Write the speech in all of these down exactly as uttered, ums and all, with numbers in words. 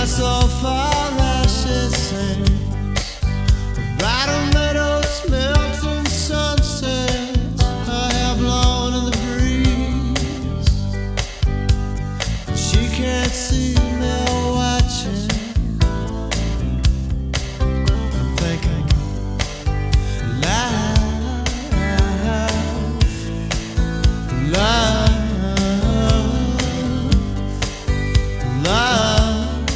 so far as she sings. Bridal meadows, melting sunsets, her hair blowing in the breeze. She can't see me watching. I'm thinking, life, life, life.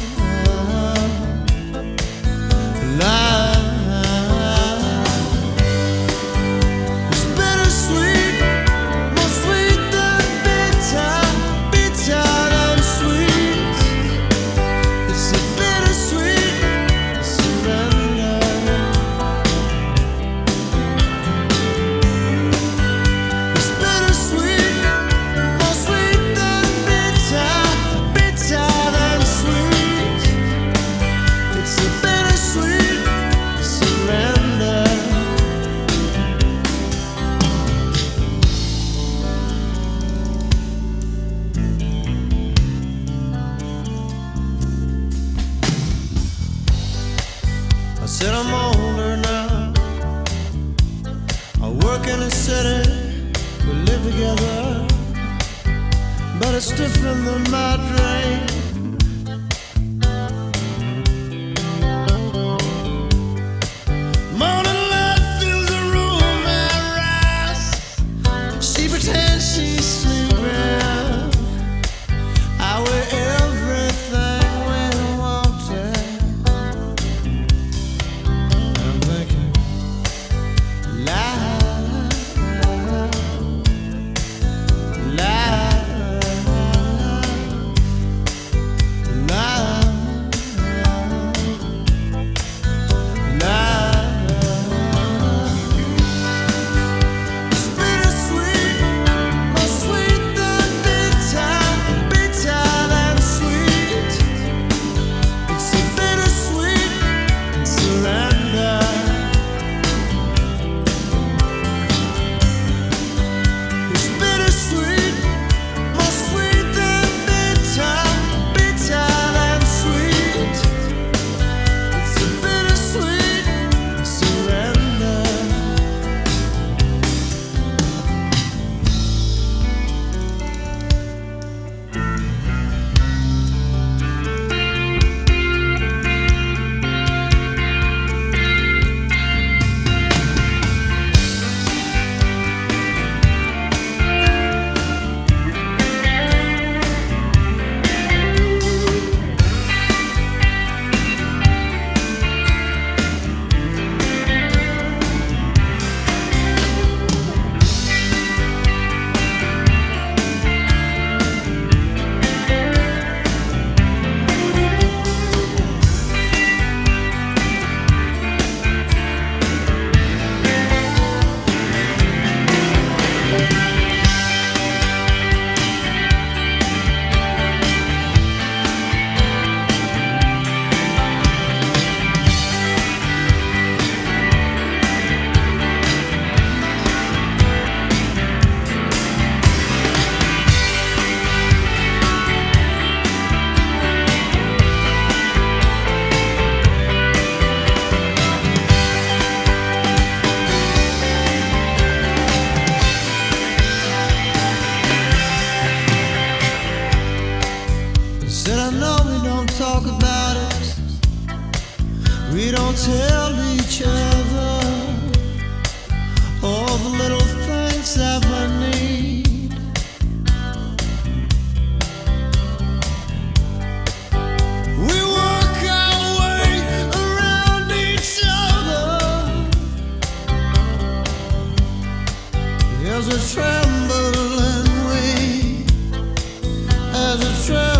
I said I'm older now. I work in a city, we live together, but it's different than my dream. Morning light fills the room and rise. She pretends she's sleeping. I wear everything we wanted. Said I know we don't talk about it, we don't tell each other all the little things that we need. We work our way around each other as we tremble and we, as we tremble.